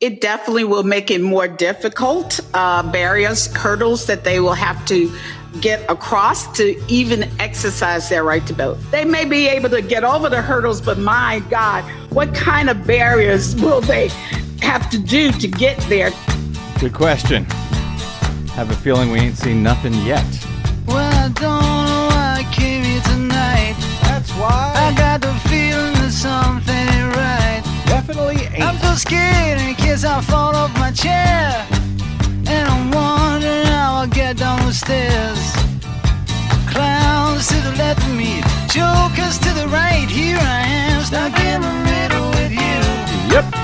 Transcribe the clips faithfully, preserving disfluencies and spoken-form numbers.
It definitely will make it more difficult, uh, barriers, hurdles that they will have to get across to even exercise their right to vote. They may be able to get over the hurdles, but my God, what kind of barriers will they have to do to get there? Good question. Have a feeling we ain't seen nothing yet. Well, I don't know why I came here tonight. That's why. I got the feeling that something ain't right. Definitely ain't. I'm so scared in case I fall off my chair. And I'm wondering how I'll get down the stairs. Clowns to the left of me, jokers to the right. Here I am, stuck in the middle with you. Yep.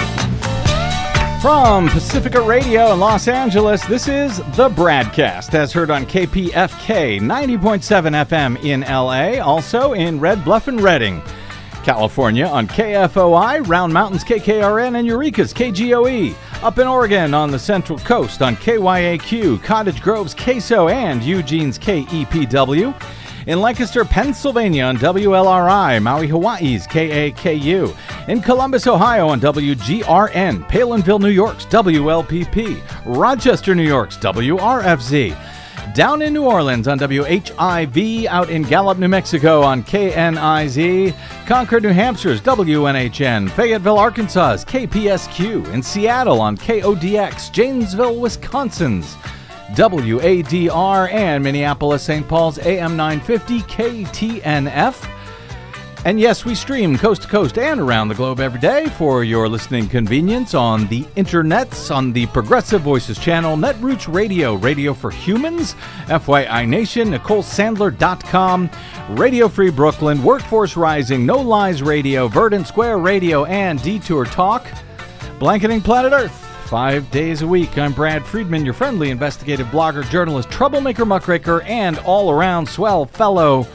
From Pacifica Radio in Los Angeles, this is The Bradcast, as heard on K P F K ninety point seven F M in L A, also in Red Bluff and Redding, California on K F O I, Round Mountains K K R N, and Eureka's K G O E. Up in Oregon on the Central Coast on K Y A Q, Cottage Grove's K S O, and Eugene's K E P W. In Lancaster, Pennsylvania on W L R I, Maui, Hawaii's K A K U. In Columbus, Ohio on W G R N, Palinville, New York's W L P P. Rochester, New York's W R F Z. Down in New Orleans on W H I V, out in Gallup, New Mexico on K N I Z, Concord, New Hampshire's W N H N, Fayetteville, Arkansas's K P S Q, in Seattle on K O D X, Janesville, Wisconsin's W A D R, and Minneapolis, Saint Paul's A M nine fifty K T N F. And yes, we stream coast to coast and around the globe every day for your listening convenience on the internets, on the Progressive Voices channel, Netroots Radio, Radio for Humans, F Y I Nation, Nicole Sandler dot com, Radio Free Brooklyn, Workforce Rising, No Lies Radio, Verdant Square Radio, and Detour Talk. Blanketing Planet Earth, five days a week. I'm Brad Friedman, your friendly investigative blogger, journalist, troublemaker, muckraker, and all-around swell fellow.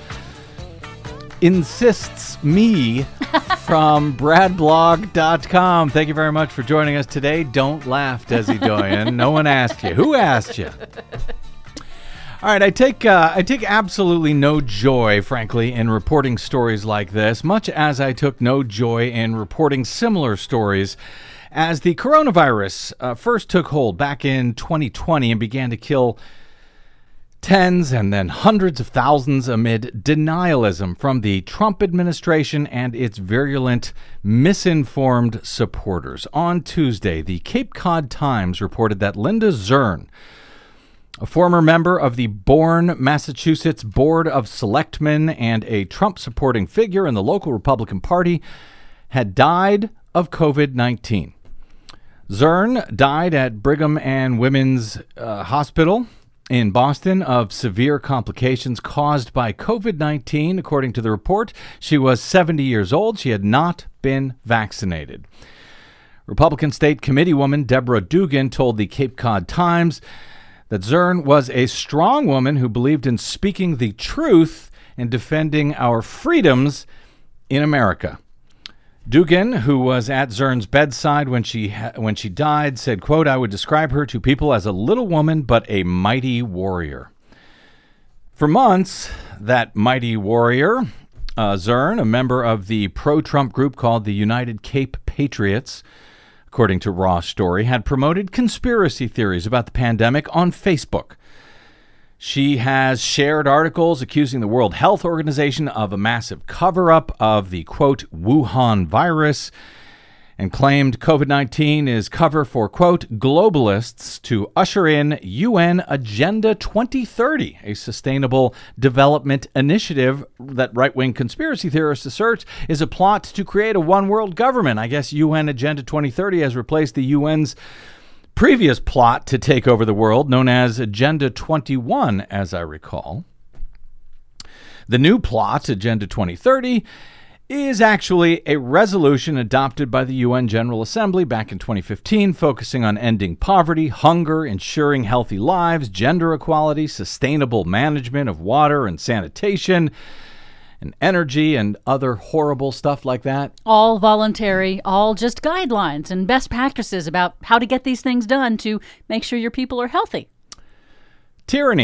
Insists me from brad blog dot com. Thank you very much for joining us today. Don't laugh, Desi Doyen. No one asked you. Who asked you? All right, I take uh, I take absolutely no joy, frankly, in reporting stories like this, much as I took no joy in reporting similar stories as the coronavirus uh, first took hold back in twenty twenty and began to kill tens and then hundreds of thousands amid denialism from the Trump administration and its virulent, misinformed supporters. On Tuesday, the Cape Cod Times reported that Linda Zurn, a former member of the Bourne, Massachusetts Board of Selectmen and a Trump-supporting figure in the local Republican Party, had died of covid nineteen. Zurn died at Brigham and Women's uh, Hospital in Boston of severe complications caused by covid nineteen. According to the report, she was seventy years old. She had not been vaccinated. Republican State Committeewoman Deborah Dugan told the Cape Cod Times that Zurn was a strong woman who believed in speaking the truth and defending our freedoms in America. Dugan, who was at Zurn's bedside when she ha- when she died, said, quote, "I would describe her to people as a little woman, but a mighty warrior." For months, that mighty warrior, uh, Zurn, a member of the pro-Trump group called the United Cape Patriots, according to Raw Story, had promoted conspiracy theories about the pandemic on Facebook. She has shared articles accusing the World Health Organization of a massive cover-up of the, quote, Wuhan virus, and claimed covid nineteen is cover for, quote, globalists to usher in U N Agenda twenty thirty, a sustainable development initiative that right-wing conspiracy theorists assert is a plot to create a one-world government. I guess U N Agenda twenty thirty has replaced the U N's previous plot to take over the world, known as Agenda twenty-one, as I recall. The new plot, Agenda twenty thirty, is actually a resolution adopted by the U N General Assembly back in twenty fifteen, focusing on ending poverty, hunger, ensuring healthy lives, gender equality, sustainable management of water and sanitation, and energy and other horrible stuff like that. All voluntary, all just guidelines and best practices about how to get these things done to make sure your people are healthy. Tyranny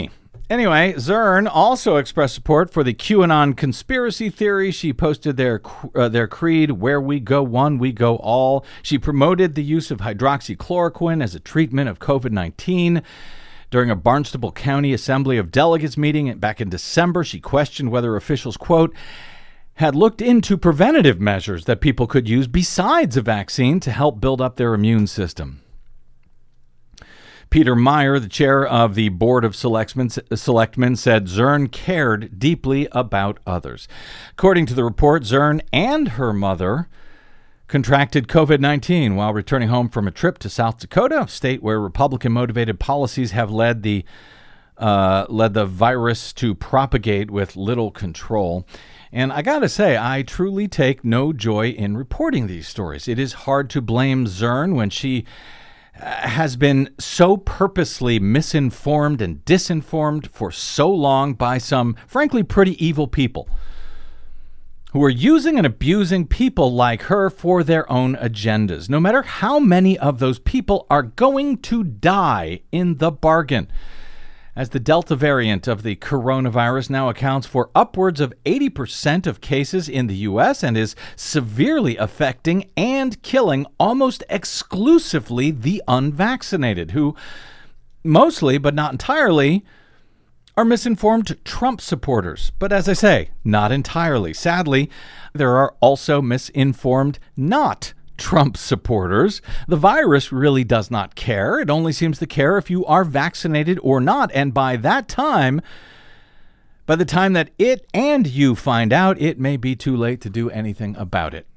Anyway, Zern also expressed support for the QAnon conspiracy theory. She posted their uh, their creed, "Where we go one, we go all." She promoted the use of hydroxychloroquine as a treatment of covid nineteen. During a Barnstable County Assembly of Delegates meeting back in December, she questioned whether officials, quote, had looked into preventative measures that people could use besides a vaccine to help build up their immune system. Peter Meyer, the chair of the Board of Selectmen, Selectmen, said Zern cared deeply about others. According to the report, Zern and her mother contracted covid nineteen while returning home from a trip to South Dakota, a state where Republican-motivated policies have led the uh, led the virus to propagate with little control. And I got to say, I truly take no joy in reporting these stories. It is hard to blame Zern when she has been so purposely misinformed and disinformed for so long by some, frankly, pretty evil people who are using and abusing people like her for their own agendas, no matter how many of those people are going to die in the bargain. As the Delta variant of the coronavirus now accounts for upwards of eighty percent of cases in the U S and is severely affecting and killing almost exclusively the unvaccinated, who mostly, but not entirely, are misinformed Trump supporters. But as I say, not entirely. Sadly, there are also misinformed not Trump supporters. The virus really does not care. It only seems to care if you are vaccinated or not. And by that time, by the time that it and you find out, it may be too late to do anything about it.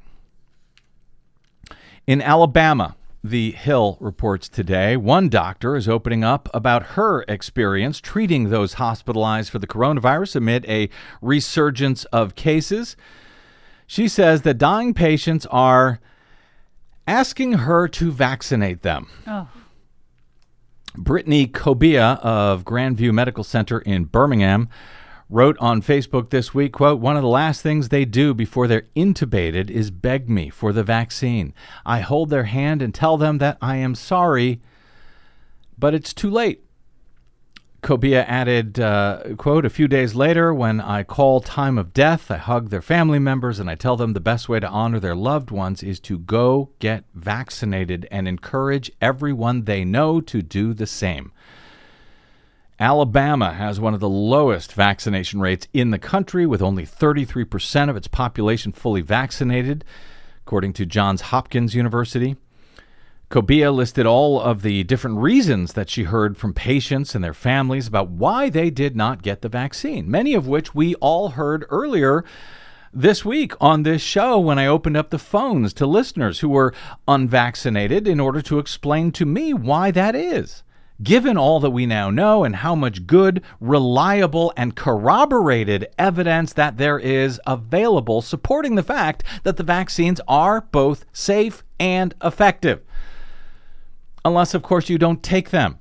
In Alabama, The Hill reports today, one doctor is opening up about her experience treating those hospitalized for the coronavirus amid a resurgence of cases. She says that dying patients are asking her to vaccinate them. Oh. Brittany Cobia of Grandview Medical Center in Birmingham wrote on Facebook this week, quote, "One of the last things they do before they're intubated is beg me for the vaccine. I hold their hand and tell them that I am sorry, but it's too late." Cobia added, uh, quote, "A few days later, when I call time of death, I hug their family members and I tell them the best way to honor their loved ones is to go get vaccinated and encourage everyone they know to do the same." Alabama has one of the lowest vaccination rates in the country, with only thirty-three percent of its population fully vaccinated, according to Johns Hopkins University. Cobia listed all of the different reasons that she heard from patients and their families about why they did not get the vaccine, many of which we all heard earlier this week on this show when I opened up the phones to listeners who were unvaccinated in order to explain to me why that is. Given all that we now know and how much good, reliable, and corroborated evidence that there is available supporting the fact that the vaccines are both safe and effective. Unless, of course, you don't take them.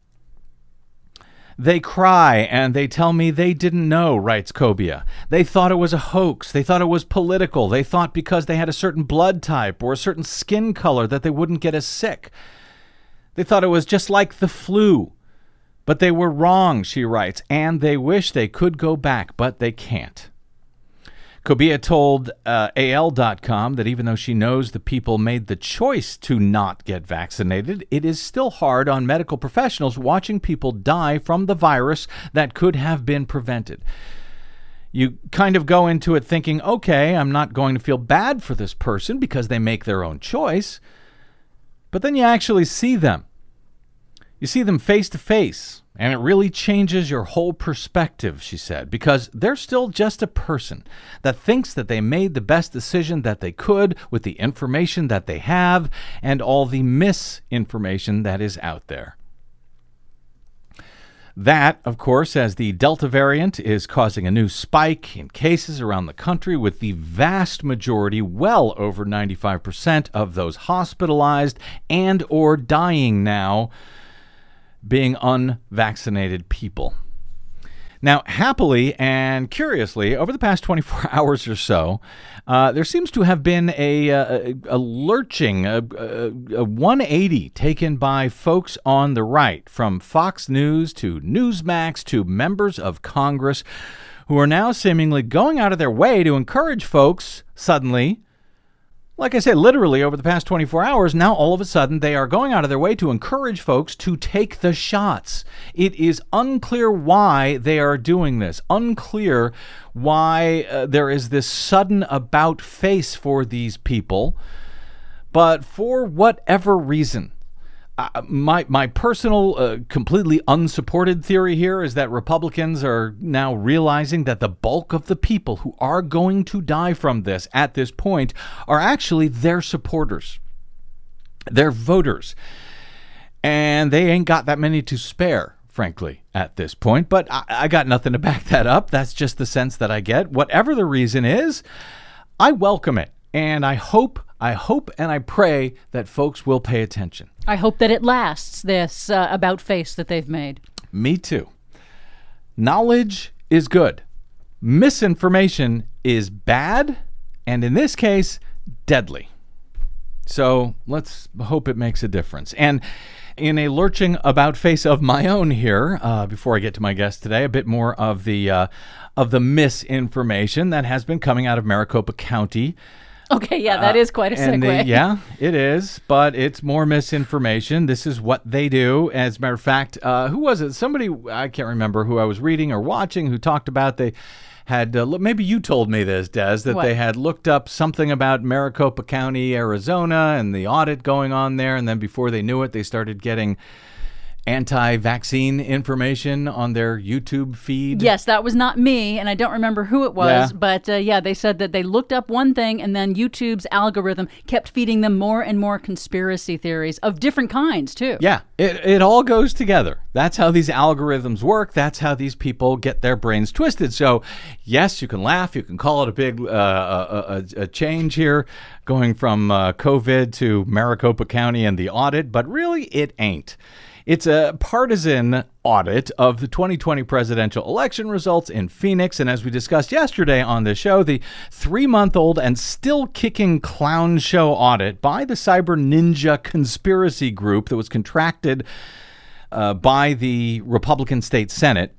They cry and they tell me they didn't know, writes Cobia. They thought it was a hoax. They thought it was political. They thought because they had a certain blood type or a certain skin color that they wouldn't get as sick. They thought it was just like the flu. But they were wrong, she writes, and they wish they could go back, but they can't. Cobia told uh, A L dot com that even though she knows the people made the choice to not get vaccinated, it is still hard on medical professionals watching people die from the virus that could have been prevented. You kind of go into it thinking, okay, I'm not going to feel bad for this person because they make their own choice. But then you actually see them. You see them face to face. And it really changes your whole perspective, she said, because they're still just a person that thinks that they made the best decision that they could with the information that they have and all the misinformation that is out there. That, of course, as the Delta variant is causing a new spike in cases around the country, with the vast majority, well over ninety-five percent of those hospitalized and or dying now, being unvaccinated people. Now, happily and curiously, over the past twenty-four hours or so, uh, there seems to have been a, a, a lurching, a, a, a one eighty taken by folks on the right, from Fox News to Newsmax to members of Congress, who are now seemingly going out of their way to encourage folks suddenly. Like I said, literally over the past twenty-four hours, now all of a sudden they are going out of their way to encourage folks to take the shots. It is unclear why they are doing this. Unclear why uh, there is this sudden about face for these people. But for whatever reason, Uh, my my personal, uh, completely unsupported theory here is that Republicans are now realizing that the bulk of the people who are going to die from this at this point are actually their supporters, their voters. And they ain't got that many to spare, frankly, at this point. But I, I got nothing to back that up. That's just the sense that I get. Whatever the reason is, I welcome it. And I hope, I hope and I pray that folks will pay attention. I hope that it lasts, this uh, about face that they've made. Me too. Knowledge is good. Misinformation is bad, and in this case, deadly. So let's hope it makes a difference. And in a lurching about face of my own here, uh, before I get to my guest today, a bit more of the uh, of the misinformation that has been coming out of Maricopa County. Okay, yeah, that uh, is quite a segue. The, yeah, it is, but it's more misinformation. This is what they do. As a matter of fact, uh, who was it? Somebody, I can't remember who I was reading or watching, who talked about they had, uh, maybe you told me this, Des, that what? they had looked up something about Maricopa County, Arizona, and the audit going on there, and then before they knew it, they started getting anti-vaccine information on their YouTube feed. Yes, that was not me, and I don't remember who it was, yeah. but uh, yeah, they said that they looked up one thing, and then YouTube's algorithm kept feeding them more and more conspiracy theories of different kinds, too. Yeah, it, it all goes together. That's how these algorithms work. That's how these people get their brains twisted. So, yes, you can laugh. You can call it a big uh, a, a, a change here, going from uh, COVID to Maricopa County and the audit, but really it ain't. It's a partisan audit of the twenty twenty presidential election results in Phoenix. And as we discussed yesterday on the show, the three-month-old and still kicking clown show audit by the Cyber Ninja conspiracy group that was contracted uh, by the Republican State Senate.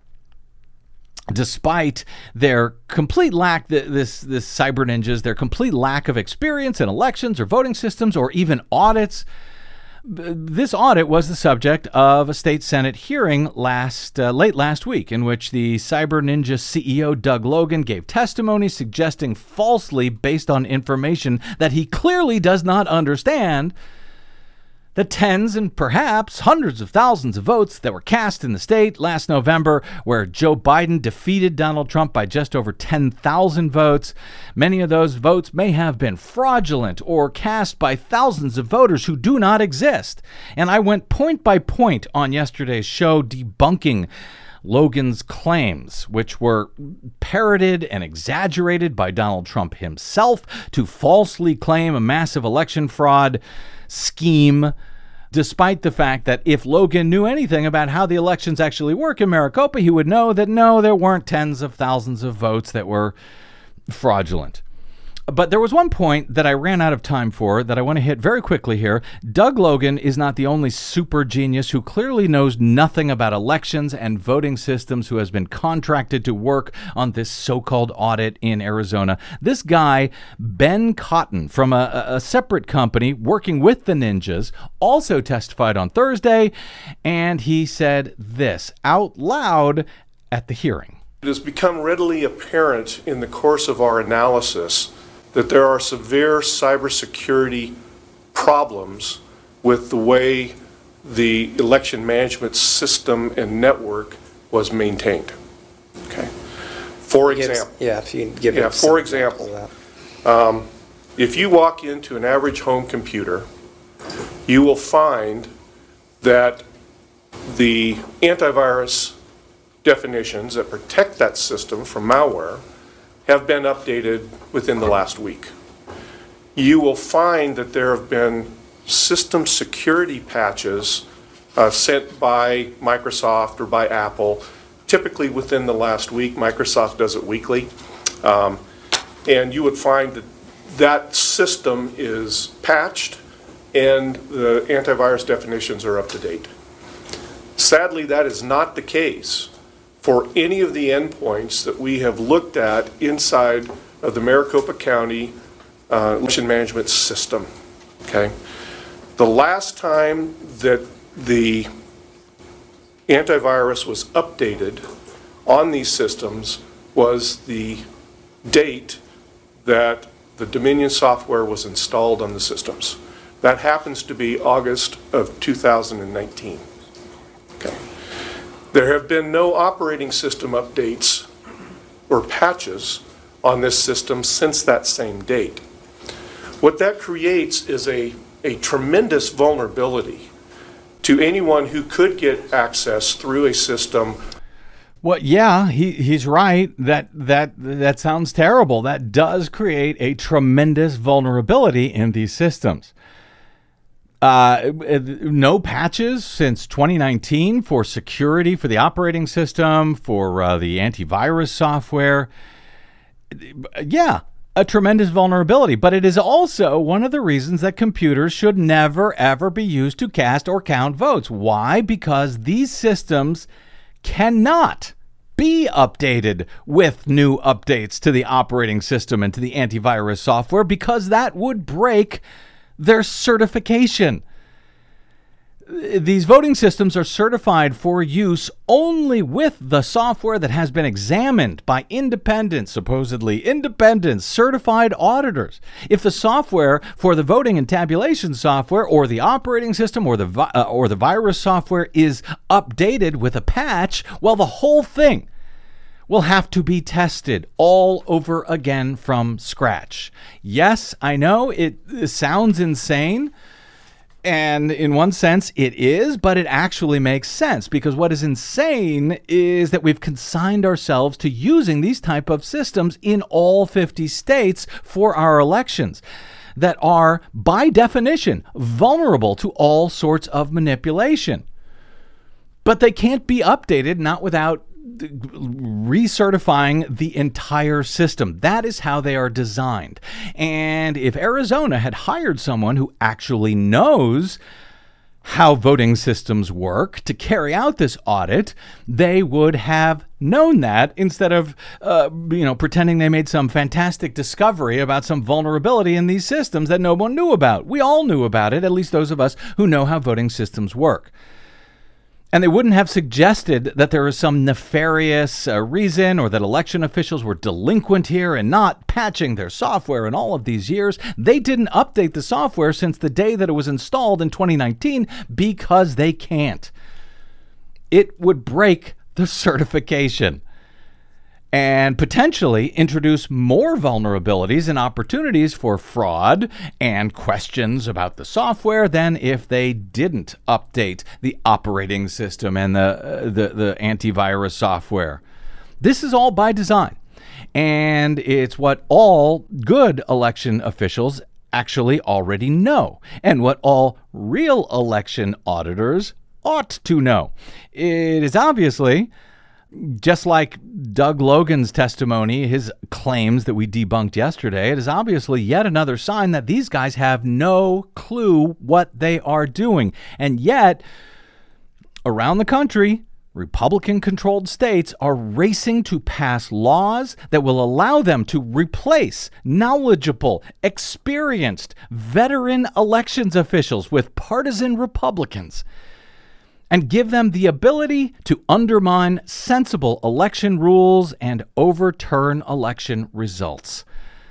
Despite their complete lack, this this Cyber Ninjas, their complete lack of experience in elections or voting systems or even audits. This audit was the subject of a state Senate hearing last uh, late last week, in which the Cyber Ninja C E O Doug Logan gave testimony suggesting falsely, based on information that he clearly does not understand, the tens and perhaps hundreds of thousands of votes that were cast in the state last November, where Joe Biden defeated Donald Trump by just over ten thousand votes. Many of those votes may have been fraudulent or cast by thousands of voters who do not exist. And I went point by point on yesterday's show debunking Logan's claims, which were parroted and exaggerated by Donald Trump himself to falsely claim a massive election fraud scheme, despite the fact that if Logan knew anything about how the elections actually work in Maricopa, he would know that no, there weren't tens of thousands of votes that were fraudulent. But there was one point that I ran out of time for that I want to hit very quickly here. Doug Logan is not the only super genius who clearly knows nothing about elections and voting systems who has been contracted to work on this so-called audit in Arizona. This guy, Ben Cotton, from a, a separate company working with the Ninjas, also testified on Thursday, and he said this out loud at the hearing. It has become readily apparent in the course of our analysis that there are severe cybersecurity problems with the way the election management system and network was maintained. Okay. For example, yeah, if you can give yeah, for example, um, if you walk into an average home computer, you will find that the antivirus definitions that protect that system from malware have been updated within the last week. You will find that there have been system security patches uh, sent by Microsoft or by Apple, typically within the last week. Microsoft does it weekly. Um, and you would find that that system is patched and the antivirus definitions are up to date. Sadly, that is not the case for any of the endpoints that we have looked at inside of the Maricopa County uh, election management system. Okay, the last time that the antivirus was updated on these systems was the date that the Dominion software was installed on the systems. That happens to be August of two thousand nineteen. Okay. There have been no operating system updates or patches on this system since that same date. What that creates is a, a tremendous vulnerability to anyone who could get access through a system. Well, yeah, he, he's right. That that that sounds terrible. That does create a tremendous vulnerability in these systems. Uh, no patches since twenty nineteen for security for the operating system, for uh, the antivirus software. Yeah, a tremendous vulnerability. But it is also one of the reasons that computers should never, ever be used to cast or count votes. Why? Because these systems cannot be updated with new updates to the operating system and to the antivirus software, because that would break their certification. These voting systems are certified for use only with the software that has been examined by independent, supposedly independent, certified auditors. If the software for the voting and tabulation software, or the operating system, or the vi- uh, or the virus software is updated with a patch, well, the whole thing will have to be tested all over again from scratch. Yes, I know it, it sounds insane. And in one sense, it is, but it actually makes sense, because what is insane is that we've consigned ourselves to using these type of systems in all fifty states for our elections that are, by definition, vulnerable to all sorts of manipulation. But they can't be updated, not without recertifying the entire system. That is how they are designed. And if Arizona had hired someone who actually knows how voting systems work to carry out this audit, they would have known that, instead of uh, you know pretending they made some fantastic discovery about some vulnerability in these systems that no one knew about. We all knew about it, at least those of us who know how voting systems work. And they wouldn't have suggested that there was some nefarious uh, reason, or that election officials were delinquent here and not patching their software in all of these years. They didn't update the software since the day that it was installed in twenty nineteen, because they can't. It would break the certification and potentially introduce more vulnerabilities and opportunities for fraud and questions about the software than if they didn't update the operating system and the, uh, the, the antivirus software. This is all by design, and it's what all good election officials actually already know, and what all real election auditors ought to know. It is obviously, just like Doug Logan's testimony, his claims that we debunked yesterday, it is obviously yet another sign that these guys have no clue what they are doing. And yet, around the country, Republican-controlled states are racing to pass laws that will allow them to replace knowledgeable, experienced, veteran elections officials with partisan Republicans, and give them the ability to undermine sensible election rules and overturn election results.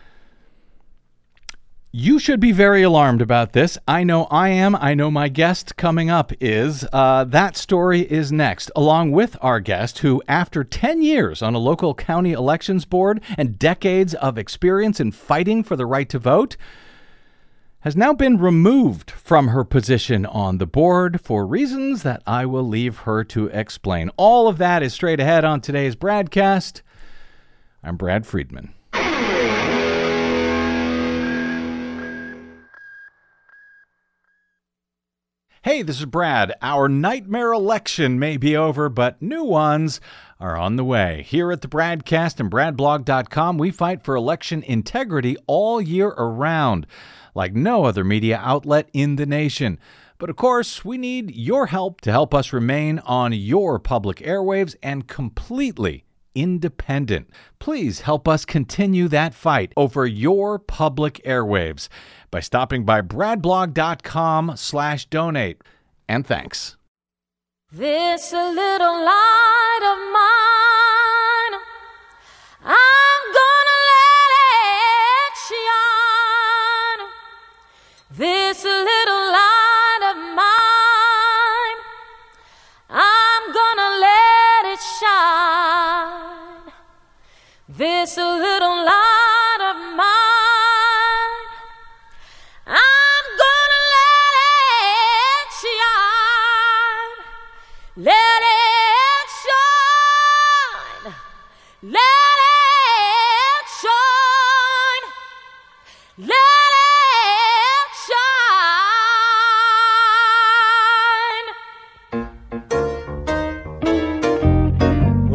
You should be very alarmed about this. I know I am. I know my guest coming up is. Uh, that story is next, along with our guest who, after ten years on a local county elections board and decades of experience in fighting for the right to vote, has now been removed from her position on the board for reasons that I will leave her to explain. All of that is straight ahead on today's BradCast. I'm Brad Friedman. Hey, this is Brad. Our nightmare election may be over, but new ones are on the way. Here at the Bradcast and brad blog dot com, we fight for election integrity all year around, like no other media outlet in the nation. But of course, we need your help to help us remain on your public airwaves and completely independent. Please help us continue that fight over your public airwaves by stopping by brad blog dot com slash donate. And thanks. This little light of mine, I'm gonna let it shine. This little light of mine, I'm gonna let it shine. This little light of mine, I'm gonna let it shine. Let it shine. Let it shine. Let it shine.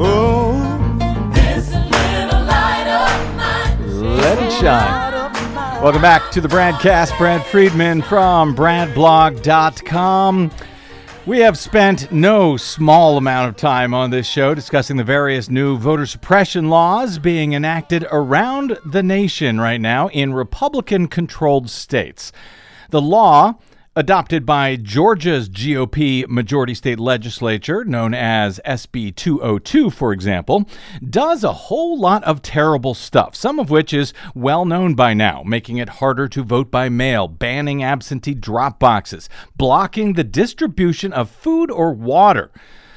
Oh, This little light of mine. Let it shine. Welcome back to the Bradcast. Brad Friedman from brad blog dot com. We have spent no small amount of time on this show discussing the various new voter suppression laws being enacted around the nation right now in Republican-controlled states. The law, adopted by Georgia's G O P majority state legislature, known as S B two oh two, for example, does a whole lot of terrible stuff, some of which is well known by now, making it harder to vote by mail, banning absentee drop boxes, blocking the distribution of food or water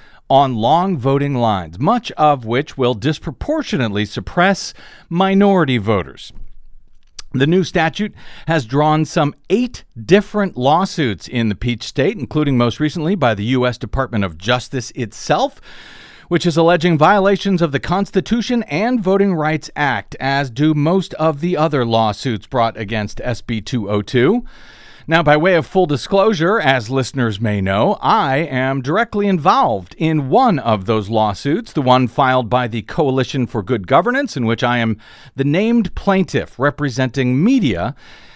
on long voting lines, much of which will disproportionately suppress minority voters. The new statute has drawn some eight different lawsuits in the Peach State, including most recently by the U S Department of Justice itself, which is alleging violations of the Constitution and Voting Rights Act, as do most of the other lawsuits brought against S B two oh two. Now, by way of full disclosure, as listeners may know, I am directly involved in one of those lawsuits, the one filed by the Coalition for Good Governance, in which I am the named plaintiff representing media,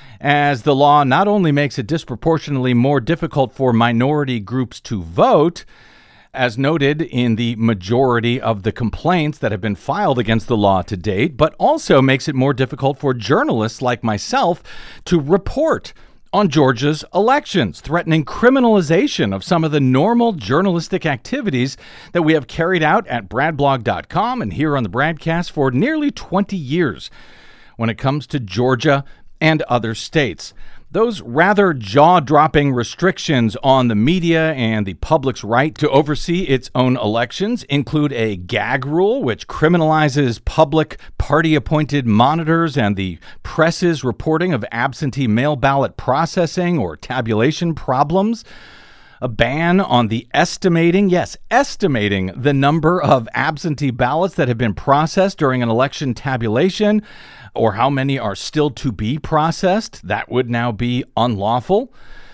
as the law not only makes it disproportionately more difficult for minority groups to vote, as noted in the majority of the complaints that have been filed against the law to date, but also makes it more difficult for journalists like myself to report on Georgia's elections, threatening criminalization of some of the normal journalistic activities that we have carried out at brad blog dot com and here on the Bradcast for nearly twenty years when it comes to Georgia and other states. Those rather jaw-dropping restrictions on the media and the public's right to oversee its own elections include a gag rule, which criminalizes public party-appointed monitors and the press's reporting of absentee mail ballot processing or tabulation problems. A ban on the estimating, yes, estimating the number of absentee ballots that have been processed during an election tabulation, or how many are still to be processed. That would now be unlawful.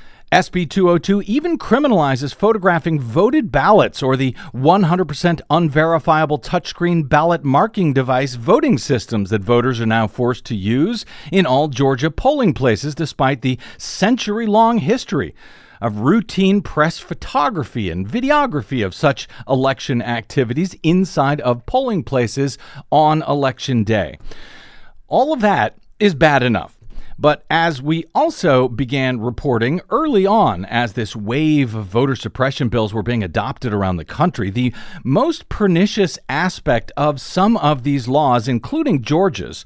S B two oh two even criminalizes photographing voted ballots or the one hundred percent unverifiable touchscreen ballot marking device voting systems that voters are now forced to use in all Georgia polling places, despite the century-long history of routine press photography and videography of such election activities inside of polling places on election day. All of that is bad enough. But as we also began reporting early on, as this wave of voter suppression bills were being adopted around the country, the most pernicious aspect of some of these laws, including Georgia's,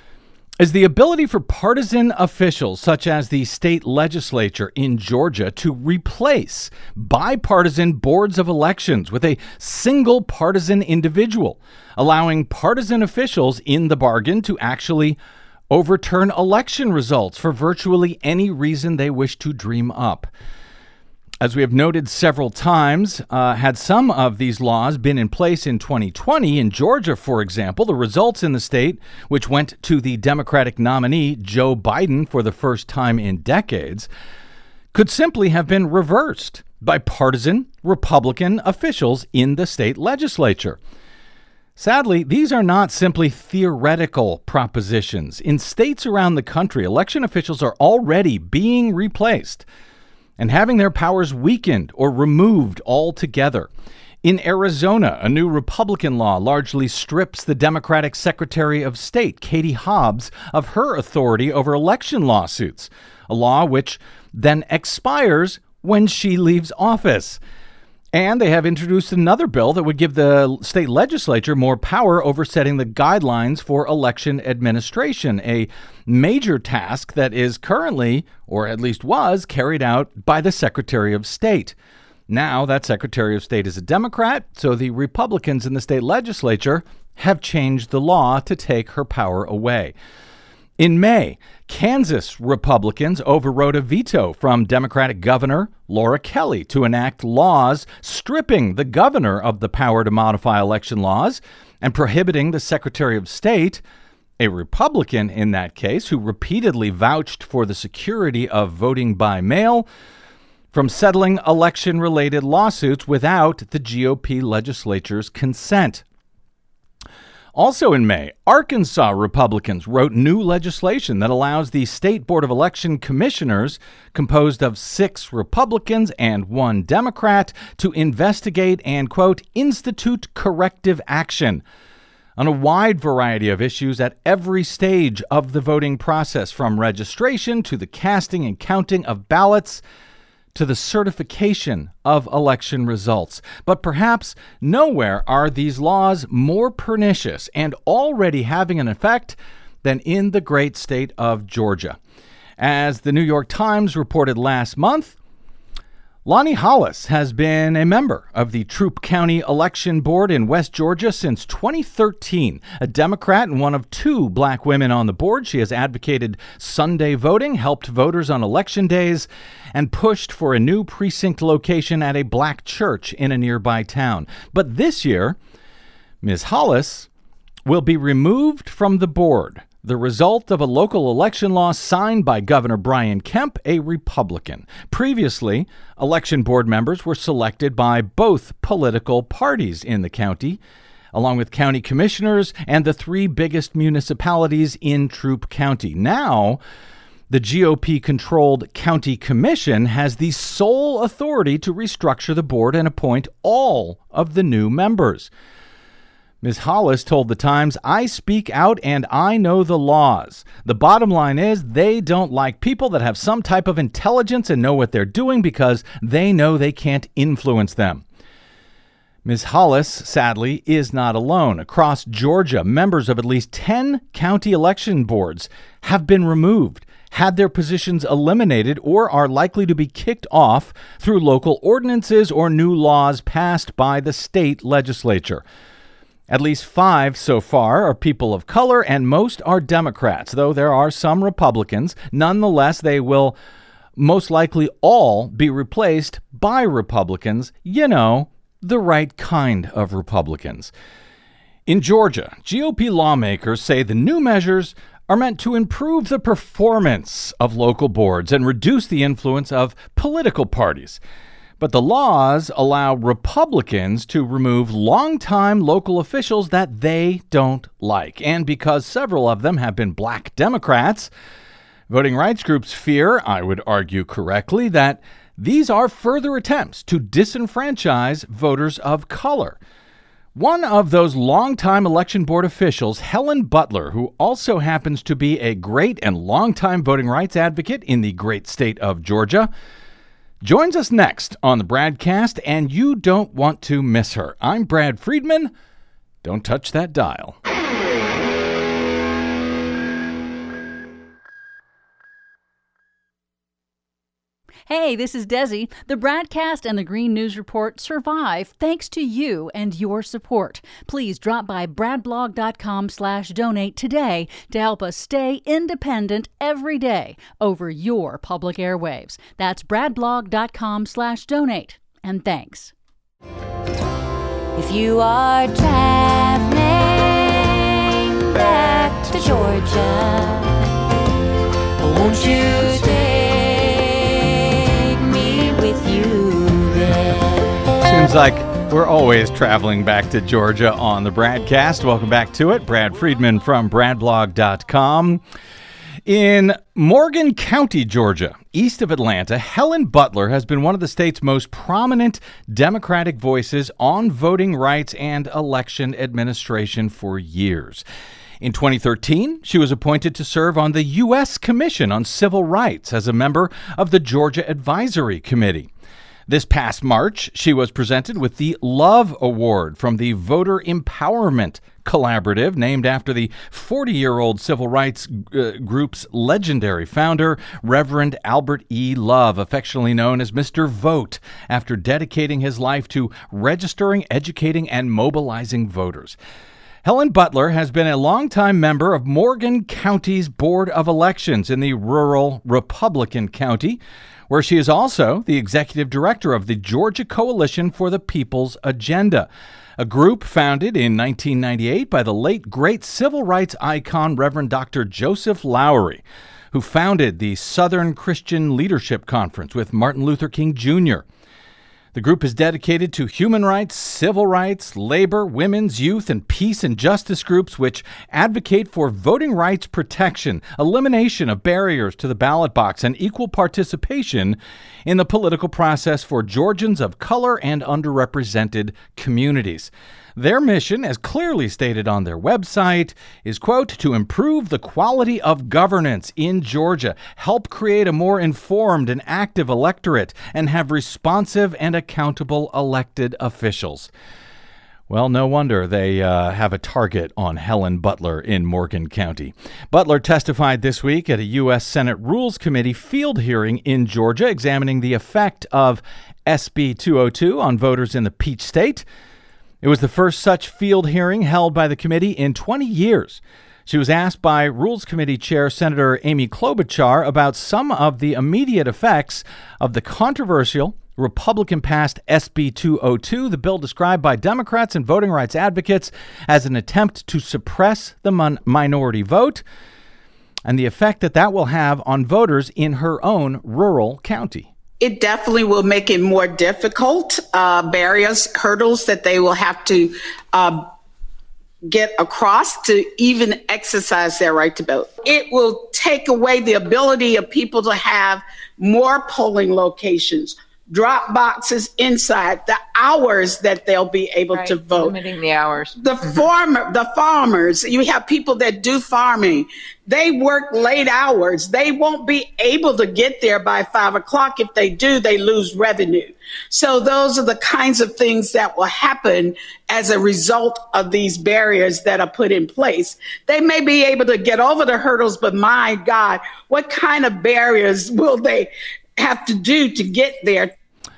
is the ability for partisan officials, such as the state legislature in Georgia, to replace bipartisan boards of elections with a single partisan individual, allowing partisan officials in the bargain to actually overturn election results for virtually any reason they wish to dream up. As we have noted several times, uh, had some of these laws been in place in twenty twenty, in Georgia, for example, the results in the state, which went to the Democratic nominee, Joe Biden, for the first time in decades, could simply have been reversed by partisan Republican officials in the state legislature. Sadly, these are not simply theoretical propositions. In states around the country, election officials are already being replaced and having their powers weakened or removed altogether. In Arizona, a new Republican law largely strips the Democratic Secretary of State, Katie Hobbs, of her authority over election lawsuits, a law which then expires when she leaves office. And they have introduced another bill that would give the state legislature more power over setting the guidelines for election administration, a major task that is currently, or at least was, carried out by the Secretary of State. Now that Secretary of State is a Democrat, so the Republicans in the state legislature have changed the law to take her power away. In May, Kansas Republicans overrode a veto from Democratic Governor Laura Kelly to enact laws stripping the governor of the power to modify election laws and prohibiting the Secretary of State, a Republican in that case, who repeatedly vouched for the security of voting by mail, from settling election-related lawsuits without the G O P legislature's consent. Also in May, Arkansas Republicans wrote new legislation that allows the State Board of Election Commissioners, composed of six Republicans and one Democrat, to investigate and, quote, institute corrective action on a wide variety of issues at every stage of the voting process, from registration to the casting and counting of ballots to the certification of election results. But perhaps nowhere are these laws more pernicious and already having an effect than in the great state of Georgia. As the New York Times reported last month, Lonnie Hollis has been a member of the Troup County Election Board in West Georgia since twenty thirteen. A Democrat and one of two black women on the board, she has advocated Sunday voting, helped voters on election days, and pushed for a new precinct location at a black church in a nearby town. But this year, Miz Hollis will be removed from the board, the result of a local election law signed by Governor Brian Kemp, a Republican. Previously, election board members were selected by both political parties in the county, along with county commissioners and the three biggest municipalities in Troup County. Now, the G O P-controlled county commission has the sole authority to restructure the board and appoint all of the new members. Miz Hollis told the Times, "I speak out and I know the laws. The bottom line is they don't like people that have some type of intelligence and know what they're doing because they know they can't influence them." Miz Hollis, sadly, is not alone. Across Georgia, members of at least ten county election boards have been removed, had their positions eliminated, or are likely to be kicked off through local ordinances or new laws passed by the state legislature. At least five so far are people of color, and most are Democrats, though there are some Republicans. Nonetheless, they will most likely all be replaced by Republicans, you know, the right kind of Republicans. In Georgia, G O P lawmakers say the new measures are meant to improve the performance of local boards and reduce the influence of political parties. But the laws allow Republicans to remove longtime local officials that they don't like. And because several of them have been black Democrats, voting rights groups fear, I would argue correctly, that these are further attempts to disenfranchise voters of color. One of those longtime election board officials, Helen Butler, who also happens to be a great and longtime voting rights advocate in the great state of Georgia, joins us next on the Bradcast, and you don't want to miss her. I'm Brad Friedman. Don't touch that dial. Hey, this is Desi. The Bradcast and the Green News Report survive thanks to you and your support. Please drop by bradblog.com slash donate today to help us stay independent every day over your public airwaves. That's bradblog.com slash donate. And thanks. If you are traveling back to Georgia, won't you take me with you there? Seems like We're always traveling back to Georgia on the Bradcast. Welcome back to it. Brad Friedman from brad blog dot com. In Morgan County, Georgia, east of Atlanta, Helen Butler has been one of the state's most prominent Democratic voices on voting rights and election administration for years. In twenty thirteen, she was appointed to serve on the U S Commission on Civil Rights as a member of the Georgia Advisory Committee. This past March, she was presented with the Love Award from the Voter Empowerment Collaborative, named after the forty-year-old civil rights uh, group's legendary founder, Reverend Albert E. Love, affectionately known as Mister Vote, after dedicating his life to registering, educating, and mobilizing voters. Helen Butler has been a longtime member of Morgan County's Board of Elections in the rural Republican county, where she is also the executive director of the Georgia Coalition for the People's Agenda, a group founded in nineteen ninety-eight by the late great civil rights icon Reverend Doctor Joseph Lowery, who founded the Southern Christian Leadership Conference with Martin Luther King Junior The group is dedicated to human rights, civil rights, labor, women's, youth, and peace and justice groups which advocate for voting rights protection, elimination of barriers to the ballot box, and equal participation in the political process for Georgians of color and underrepresented communities. Their mission, as clearly stated on their website, is, quote, to improve the quality of governance in Georgia, help create a more informed and active electorate, and have responsive and accountable elected officials. Well, no wonder they uh, have a target on Helen Butler in Morgan County. Butler testified this week at a U S Senate Rules Committee field hearing in Georgia, examining the effect of S B two oh two on voters in the Peach State. It was the first such field hearing held by the committee in twenty years. She was asked by Rules Committee Chair Senator Amy Klobuchar about some of the immediate effects of the controversial Republican-passed S B two oh two, the bill described by Democrats and voting rights advocates as an attempt to suppress the mon- minority vote, and the effect that that will have on voters in her own rural county. It definitely will make it more difficult, uh, barriers, hurdles that they will have to uh, get across to even exercise their right to vote. It will take away the ability of people to have more polling locations, drop boxes inside, the hours that they'll be able right, to vote. Limiting the hours. The farmer, the farmers, you have people that do farming. They work late hours. They won't be able to get there by five o'clock. If they do, they lose revenue. So those are the kinds of things that will happen as a result of these barriers that are put in place. They may be able to get over the hurdles, but my God, what kind of barriers will they have to do to get there?